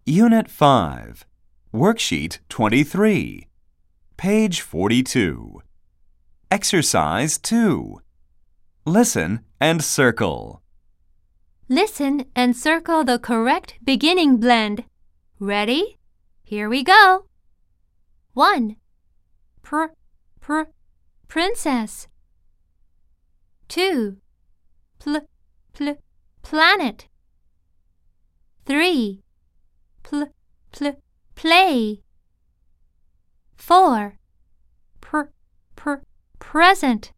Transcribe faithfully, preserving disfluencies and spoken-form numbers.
Unit five, Worksheet twenty-three, page forty-two. Exercise two. Listen and circle. Listen and circle the correct beginning blend. Ready? Here we go. one. Pr, pr, princess. two. Pl, pl, planet. three. Pl, pl, play. four. Pr, pr, present.